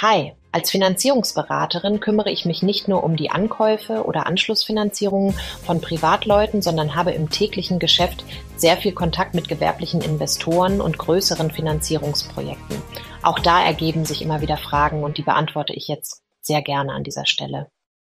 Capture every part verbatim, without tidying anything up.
Hi, als Finanzierungsberaterin kümmere ich mich nicht nur um die Ankäufe oder Anschlussfinanzierungen von Privatleuten, sondern habe im täglichen Geschäft sehr viel Kontakt mit gewerblichen Investoren und größeren Finanzierungsprojekten. Auch da ergeben sich immer wieder Fragen und die beantworte ich jetzt sehr gerne an dieser Stelle.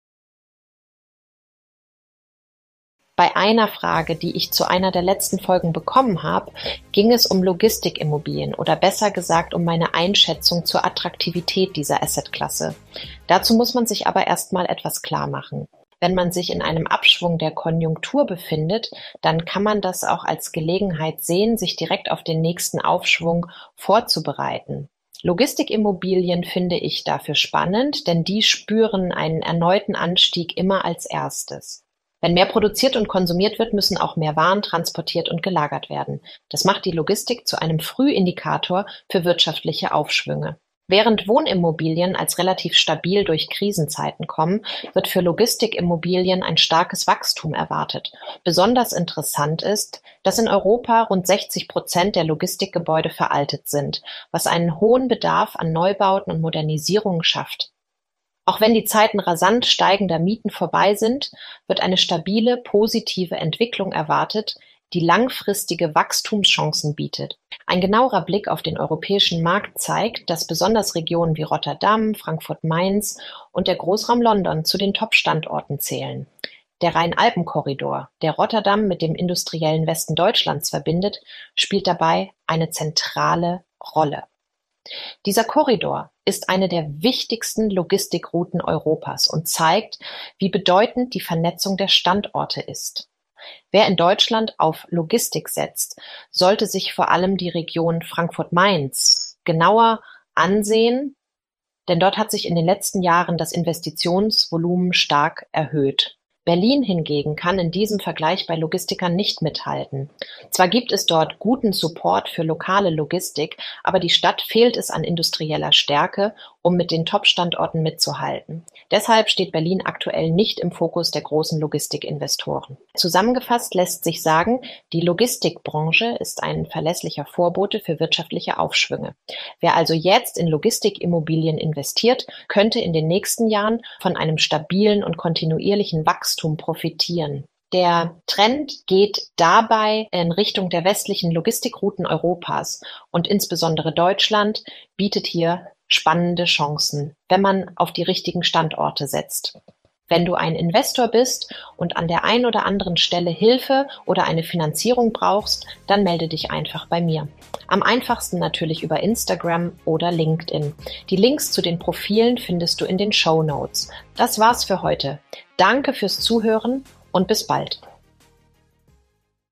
Bei einer Frage, die ich zu einer der letzten Folgen bekommen habe, ging es um Logistikimmobilien oder besser gesagt um meine Einschätzung zur Attraktivität dieser Assetklasse. Dazu muss man sich aber erstmal etwas klar machen. Wenn man sich in einem Abschwung der Konjunktur befindet, dann kann man das auch als Gelegenheit sehen, sich direkt auf den nächsten Aufschwung vorzubereiten. Logistikimmobilien finde ich dafür spannend, denn die spüren einen erneuten Anstieg immer als erstes. Wenn mehr produziert und konsumiert wird, müssen auch mehr Waren transportiert und gelagert werden. Das macht die Logistik zu einem Frühindikator für wirtschaftliche Aufschwünge. Während Wohnimmobilien als relativ stabil durch Krisenzeiten kommen, wird für Logistikimmobilien ein starkes Wachstum erwartet. Besonders interessant ist, dass in Europa rund sechzig Prozent der Logistikgebäude veraltet sind, was einen hohen Bedarf an Neubauten und Modernisierungen schafft. Auch wenn die Zeiten rasant steigender Mieten vorbei sind, wird eine stabile, positive Entwicklung erwartet, die langfristige Wachstumschancen bietet. Ein genauerer Blick auf den europäischen Markt zeigt, dass besonders Regionen wie Rotterdam, Frankfurt-Main und der Großraum London zu den Top-Standorten zählen. Der Rhein-Alpen-Korridor, der Rotterdam mit dem industriellen Westen Deutschlands verbindet, spielt dabei eine zentrale Rolle. Dieser Korridor ist eine der wichtigsten Logistikrouten Europas und zeigt, wie bedeutend die Vernetzung der Standorte ist. Wer in Deutschland auf Logistik setzt, sollte sich vor allem die Region Frankfurt-Main genauer ansehen, denn dort hat sich in den letzten Jahren das Investitionsvolumen stark erhöht. Berlin hingegen kann in diesem Vergleich bei Logistikern nicht mithalten. Zwar gibt es dort guten Support für lokale Logistik, aber die Stadt fehlt es an industrieller Stärke, um mit den Top-Standorten mitzuhalten. Deshalb steht Berlin aktuell nicht im Fokus der großen Logistikinvestoren. Zusammengefasst lässt sich sagen, die Logistikbranche ist ein verlässlicher Vorbote für wirtschaftliche Aufschwünge. Wer also jetzt in Logistikimmobilien investiert, könnte in den nächsten Jahren von einem stabilen und kontinuierlichen Wachstum profitieren. Der Trend geht dabei in Richtung der westlichen Logistikrouten Europas und insbesondere Deutschland bietet hier spannende Chancen, wenn man auf die richtigen Standorte setzt. Wenn du ein Investor bist und an der einen oder anderen Stelle Hilfe oder eine Finanzierung brauchst, dann melde dich einfach bei mir. Am einfachsten natürlich über Instagram oder LinkedIn. Die Links zu den Profilen findest du in den Shownotes. Das war's für heute. Danke fürs Zuhören und bis bald.